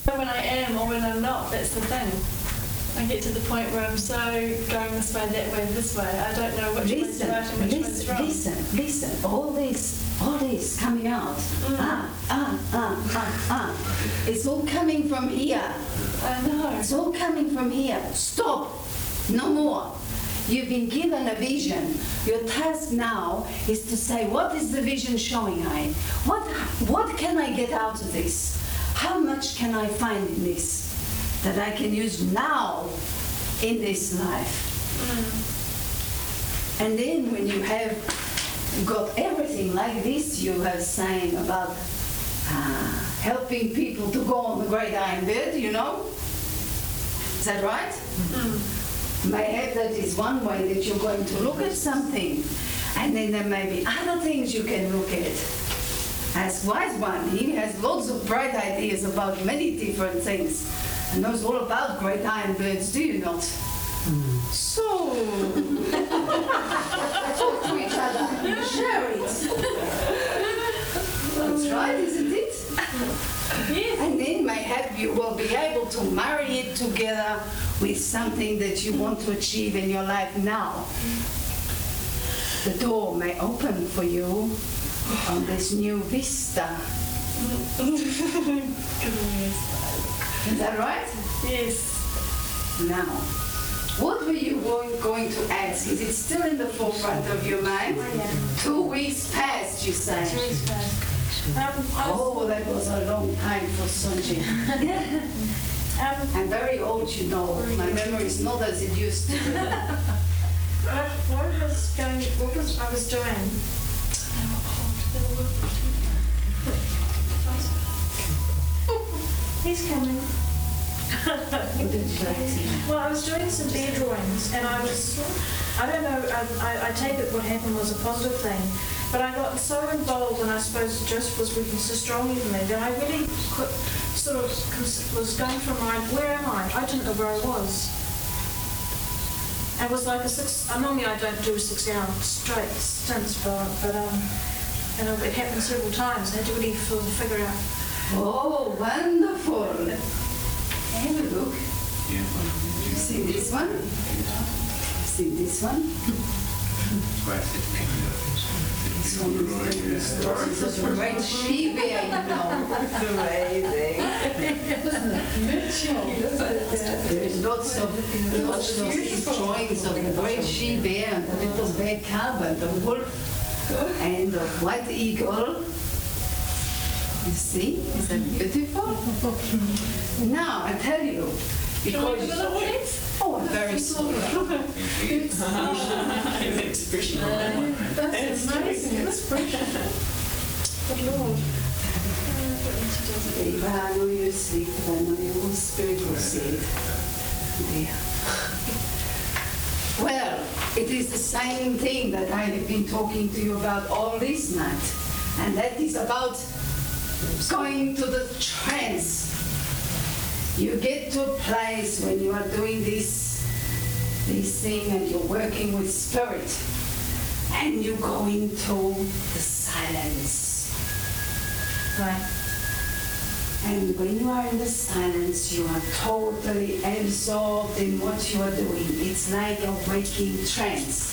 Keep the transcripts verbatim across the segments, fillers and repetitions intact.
when I am or when I'm not, that's the thing. I get to the point where I'm so going this way, that way, this way. I don't know which listen, one's right and which listen, one's wrong. listen, listen. All this, all this coming out. Mm. Ah, ah, ah, ah, ah. It's all coming from here. I know. It's all coming from here. Stop. No more. You've been given a vision. Your task now is to say, what is the vision showing I? What, what can I get out of this? How much can I find in this that I can use now in this life? Mm. And then when you have got everything like this, you are saying about uh, helping people to go on the great iron bed, you know? Is that right? Mm. Maybe that is one way that you're going to look at something. And then there may be other things you can look at. As Wise One, he has lots of bright ideas about many different things. And knows all about great iron birds, do you not? Mm. So, talk to each other, share it. That's right, isn't it? Yes. And then mayhap you will be able to marry it together with something that you want to achieve in your life now. The door may open for you on this new vista. Is that right? Yes. Now, what were you going, going to ask? Is it still in the forefront of your mind? Oh, yeah. Two weeks past, you say. Two weeks past. Um, Oh, that was a long time for Sonji. um, I'm very old, you know. My memory is not as it used to be. what, what was going, what was I was doing? He's coming. Well, I was doing some bear drawings, and I was, I don't know, I, I, I take it what happened was a positive thing, but I got so involved, and I suppose Joseph was working so strongly with me, that I really could, sort of cons- was going from mind, where am I? I didn't know where I was. It was like a six, uh, normally I don't do six hour straight stints, but, but um, you know, it happened several times. I had to really sort of figure out. Oh, wonderful. Have a look. You see this one? See this one? This one is doing the stories of the great she-bear, you know. Crazy. There's lots of, lots of these drawings of the great she-bear and the little bear cub and the wolf and the white eagle. You see? Is that beautiful? Now, I tell you, because oh, I'm very sorry. Expression. That's amazing expression. Good Lord. If I know you sleep, I know your spirit will see it. There. Well, it is the same thing that I have been talking to you about all this night, and that is about going to the trance. You get to a place when you are doing this, this thing and you're working with spirit, and you go into the silence. Right. And when you are in the silence, you are totally absorbed in what you are doing. It's like a waking trance.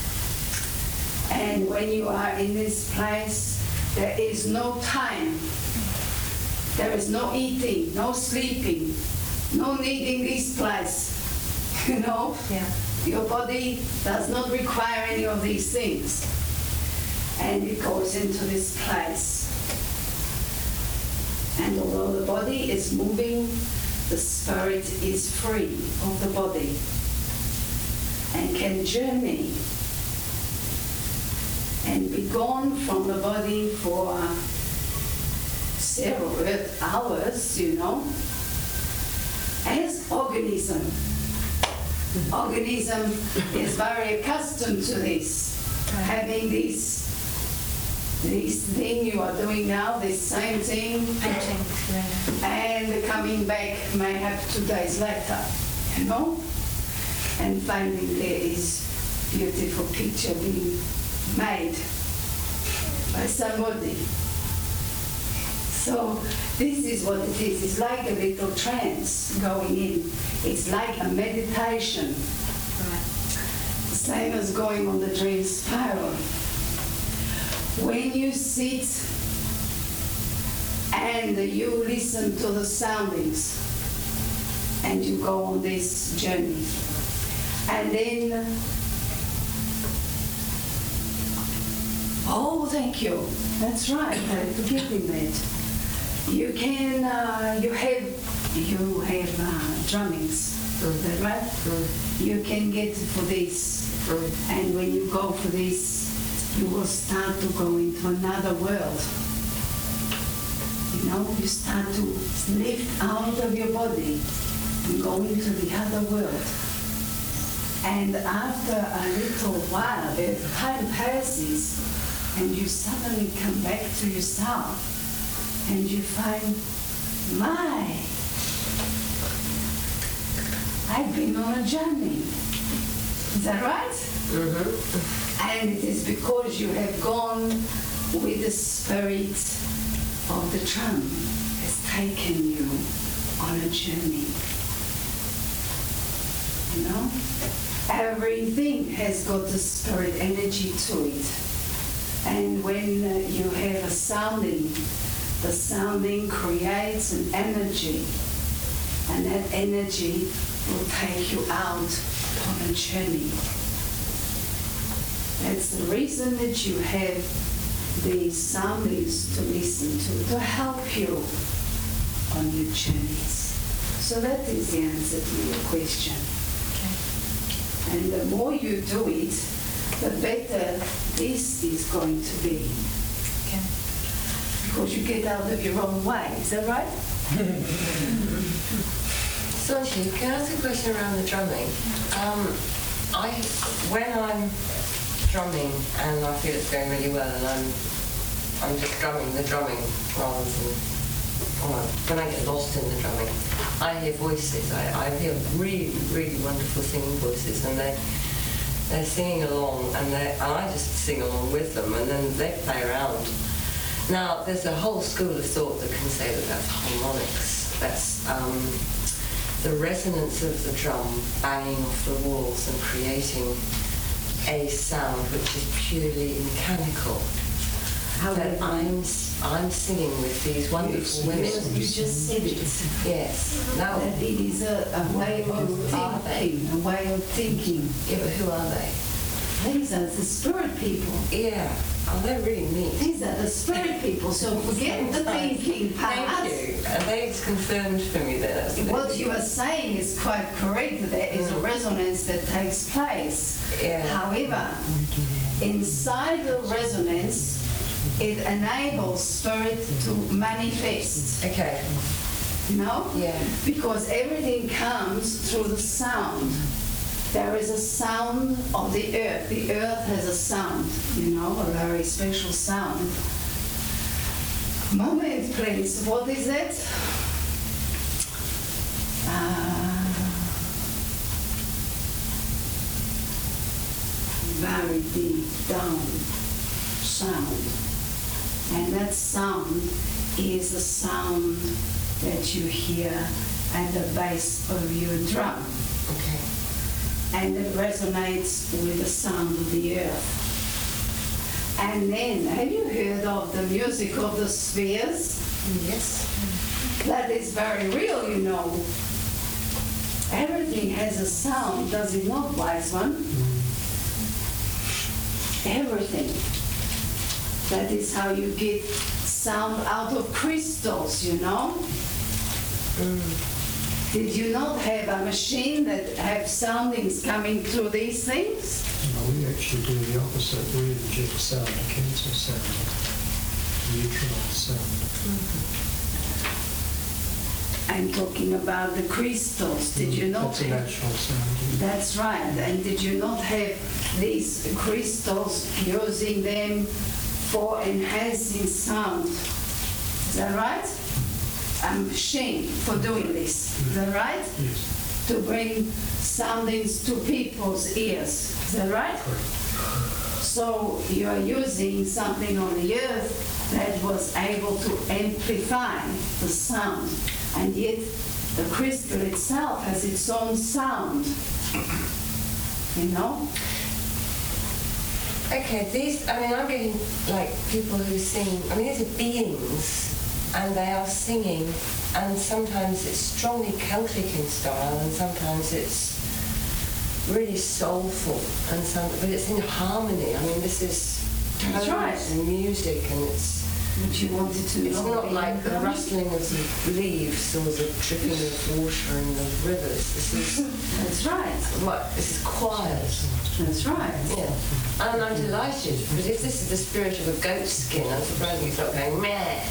And when you are in this place, there is no time. There is no eating, no sleeping, no needing this place. You know? Yeah. Your body does not require any of these things. And it goes into this place. And although the body is moving, the spirit is free of the body and can journey and be gone from the body for several hours, you know, as organism. Organism is very accustomed to this, having this this thing you are doing now, this same thing, Painting. Yeah. and coming back may have two days later, you know, and finding there is beautiful picture being made by somebody. So this is what it is. It's like a little trance going in. It's like a meditation. Right. Same as going on the dream spiral. When you sit and you listen to the soundings and you go on this journey, and then, oh, thank you. That's right. I'm forgetting that. You can, uh, you have, you have uh, drummings. Is that right? Mm. You can get for this, Mm. and when you go for this, you will start to go into another world. You know, you start to lift out of your body and go into the other world. And after a little while, the time passes, and you suddenly come back to yourself, and you find, my, I've been on a journey. Is that right? Mm-hmm. And it is because you have gone with the spirit of the drum has taken you on a journey. You know? Everything has got the spirit energy to it. And when uh, you have a sounding, the sounding creates an energy. And that energy will take you out on a journey. That's the reason that you have these soundings to listen to, to help you on your journeys. So that is the answer to your question. Okay. And the more you do it, the better this is going to be. Okay. Because you get out of your own way. Is that right? Sonji, can I ask a question around the drumming? Um, I, when I'm drumming and I feel it's going really well and I'm, I'm just drumming the drumming rather than, well, when I get lost in the drumming, I hear voices. I, I hear really, really wonderful singing voices, and they they're singing along, and they and I just sing along with them, and then they play around. Now, there's a whole school of thought that can say that that's harmonics. That's um, the resonance of the drum banging off the walls and creating a sound which is purely mechanical. How that do you- I'm I'm singing with these wonderful women. You just said it. Yes. Now, That it is a, a way of Who are they? thinking, a way of thinking. yeah, but who are they? These are the spirit people. Yeah. Oh, they're really neat. These are the spirit people. So forget the thinking part. Thank you. And they confirmed for me that. That's the- What you are saying is quite correct. There is a resonance that takes place. Yeah. However, inside the resonance, it enables spirit to manifest. Okay. You know? Yeah. Because everything comes through the sound. There is a sound of the earth. The earth has a sound, you know, a very special sound. Moment, please. What is it? Uh, very deep down sound. And that sound is the sound that you hear at the base of your drum. Okay. And it resonates with the sound of the earth. And then, have you heard of the music of the spheres? Yes. That is very real, you know. Everything has a sound, does it not, wise one? Everything. That is how you get sound out of crystals, you know? Mm. Did you not have a machine that have soundings coming through these things? No, we actually do the opposite. We inject sound to cancel sound, neutralize sound. I'm talking about the crystals. Did you not That's a have... natural sound. That's right. And did you not have these crystals using them for enhancing sound? Is that right? A machine for doing this. Is that right? Yes, To bring soundings to people's ears. Is that right? correct. So you are using something on the earth that was able to amplify the sound, and yet the crystal itself has its own sound. You know? Okay, these, I mean, I'm getting like people who sing, I mean, these are beings and they are singing, and sometimes it's strongly Celtic in style and sometimes it's really soulful, and some, but it's in harmony. I mean, this is That's tones right. and music, and it's Which you wanted to it's know. not like the rustling of the leaves or the dripping of water in the rivers. This is That's right. what this is quiet. That's right. Yeah, and I'm delighted, but if this is the spirit of a goat skin, I'm surprised he's not going meh.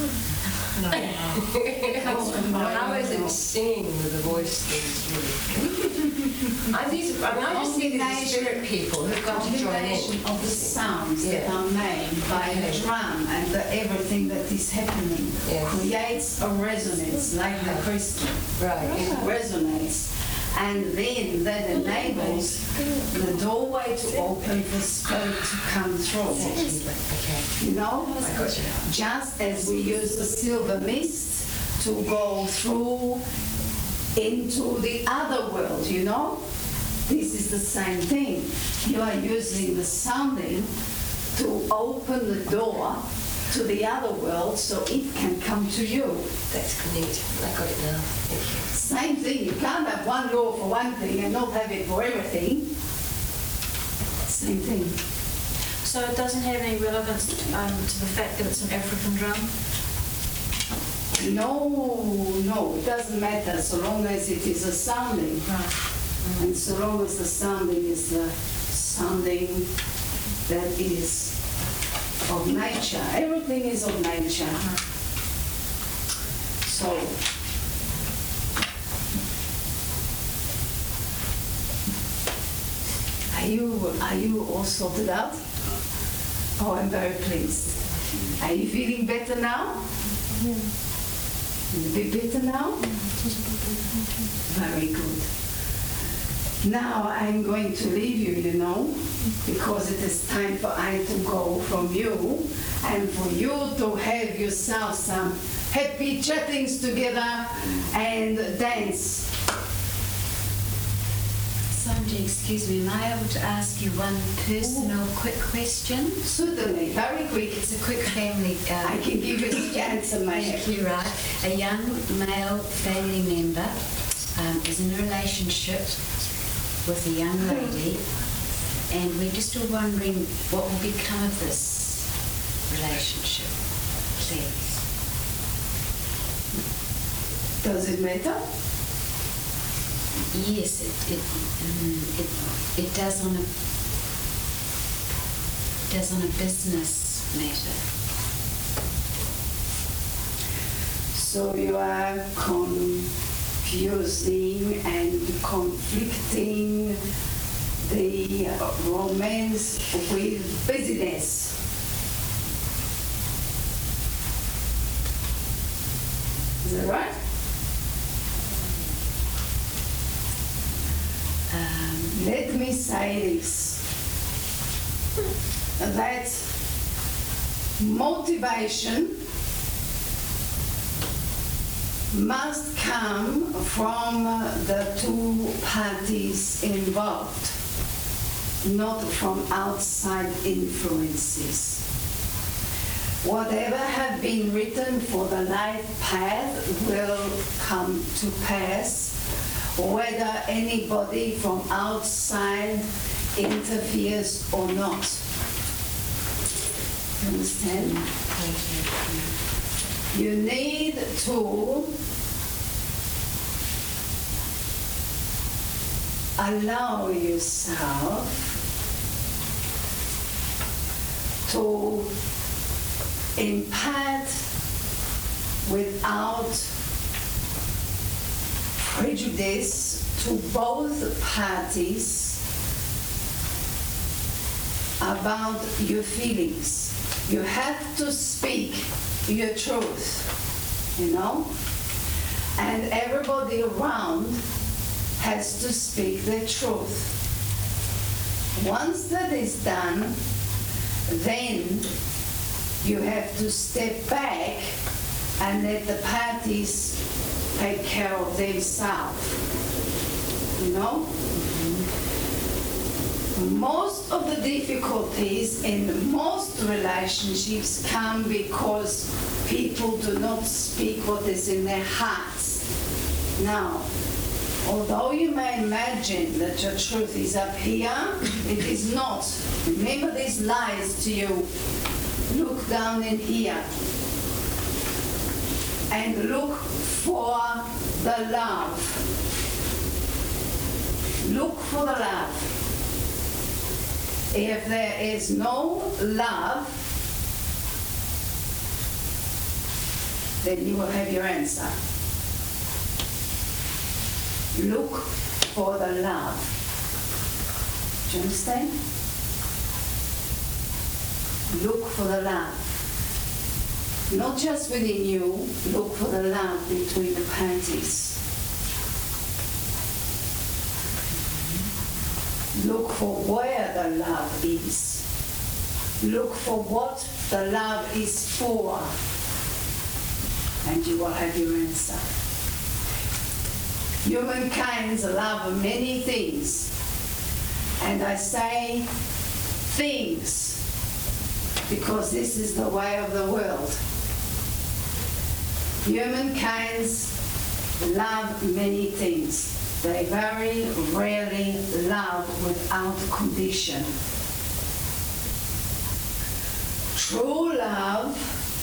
How is it singing with a voice that's really... I, these, I mean, I just see these spirit people who've got to join Combination in. of the sounds that Yeah. are made by the Okay. drum and the, everything that is happening Yes. creates a resonance, like the crystal. Right. It resonates. And then that enables the doorway to open for spirit to come through. Okay. You know? I got you. Just as we use the silver mist to go through into the other world, you know? This is the same thing. You are using the sounding to open the door to the other world so it can come to you. That's neat. I got it now. Thank you. Same thing. You can't have one door for one thing and not have it for everything. Same thing. So it doesn't have any relevance um, to the fact that it's an African drum? No, no, it doesn't matter so long as it is a sounding. Right. And so long as the sounding is the sounding that is of nature. Everything is of nature. So, are you, are you all sorted out? Oh, I'm very pleased. Are you feeling better now? A bit better now? Very good. Now I'm going to leave you, you know, because it is time for I to go from you and for you to have yourself some happy chattings together and dance. Sandy, excuse me, am I able to ask you one personal quick question? Certainly, very quick. It's a quick family... Um, I can give you the answer, my Thank you, right. A young male family member um, is in a relationship with a young lady, and we're just all wondering what will become of this relationship, please. Does it matter? Yes, it it, um, it it does on a does on a business matter. So you are confusing and conflicting the romance with business. Is that right? Um, Let me say this, that motivation must come from the two parties involved, not from outside influences. Whatever have been written for the life path will come to pass, whether anybody from outside interferes or not. You understand? You need to allow yourself to impart without prejudice to both parties about your feelings. You have to speak your truth, you know? And everybody around has to speak their truth. Once that is done, then you have to step back and let the parties take care of themselves. You know? Most of the difficulties in most relationships come because people do not speak what is in their hearts. Now, although you may imagine that your truth is up here, it is not. Remember these lies to you. Look down in here and look for the love. Look for the love. If there is no love, then you will have your answer. Look for the love. Do you understand? Look for the love. Not just within you, look for the love between the parties. Look for where the love is. Look for what the love is for. And you will have your answer. Humankind love many things. And I say things because this is the way of the world. Humankind love many things. They very rarely love without condition. True love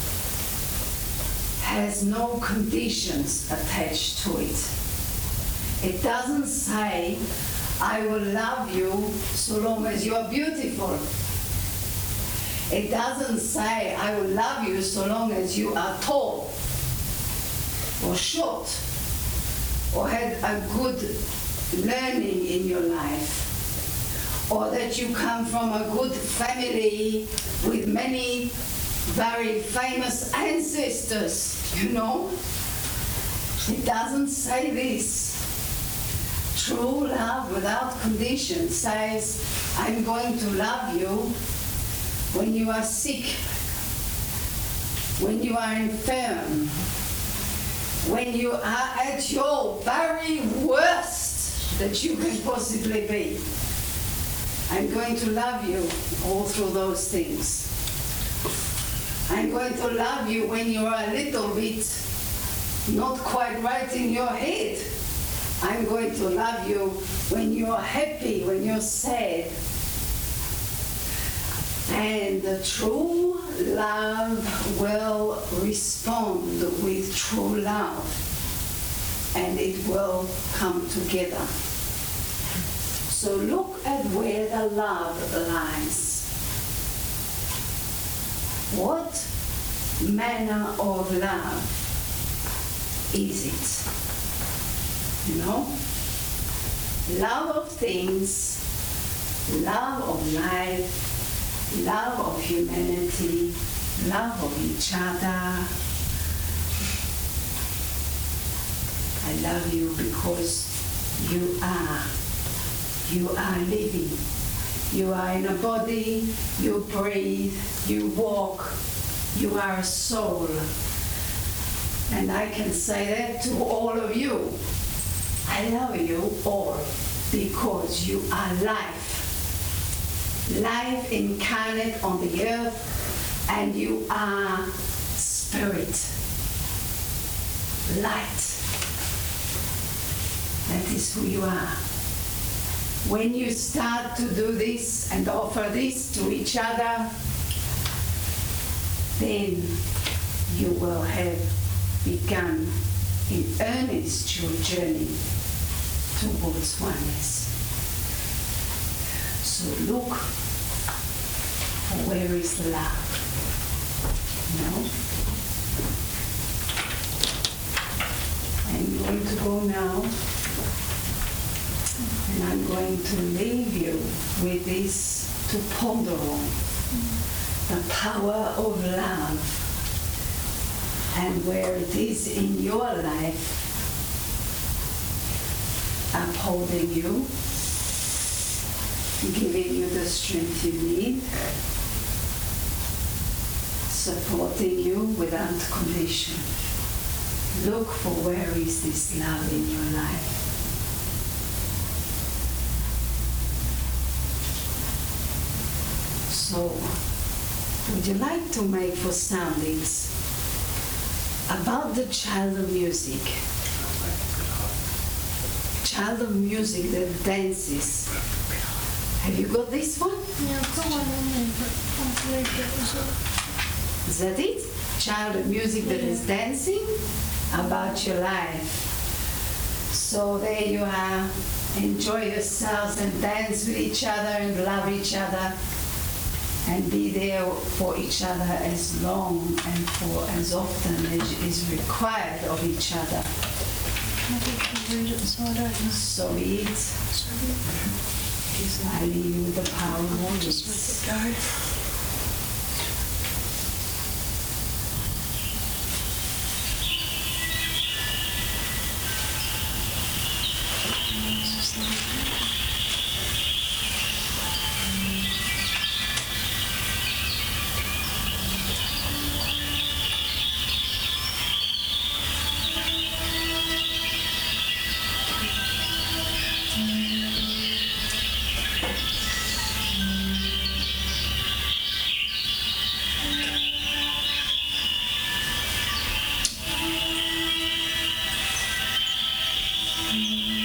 has no conditions attached to it. It doesn't say, I will love you so long as you are beautiful. It doesn't say, I will love you so long as you are tall or short, or had a good learning in your life, or that you come from a good family with many very famous ancestors, you know? It doesn't say this. True love without condition says, I'm going to love you when you are sick, when you are infirm, when you are at your very worst that you can possibly be. I'm going to love you all through those things. I'm going to love you when you are a little bit not quite right in your head. I'm going to love you when you are happy, when you're sad. And the true love will respond with true love, and it will come together. So look at where the love lies. What manner of love is it? You know? Love of things, love of life, love of humanity, love of each other. I love you because you are. You are living. You are in a body, you breathe, you walk, you are a soul. And I can say that to all of you. I love you all because you are life. Life incarnate on the earth, and you are spirit, light. That is who you are. When you start to do this and offer this to each other, then you will have begun in earnest your journey towards oneness. So look for where is the love. No? I'm going to go now, and I'm going to leave you with this to ponder on. The power of love, and where it is in your life, upholding you, giving you the strength you need, supporting you without condition. Look for where is this love in your life. So, would you like to make for soundings about the child of music? Child of music that dances. Have you got this one? Yeah, I've got one in there, but I believe that was it. Is that it? Child of music that is dancing about your life. So there you are. Enjoy yourselves and dance with each other and love each other and be there for each other as long and for as often as is required of each other. Maybe you can read it so I don't know. So be it. I leave you with the power of words. Just let it go. Thank you.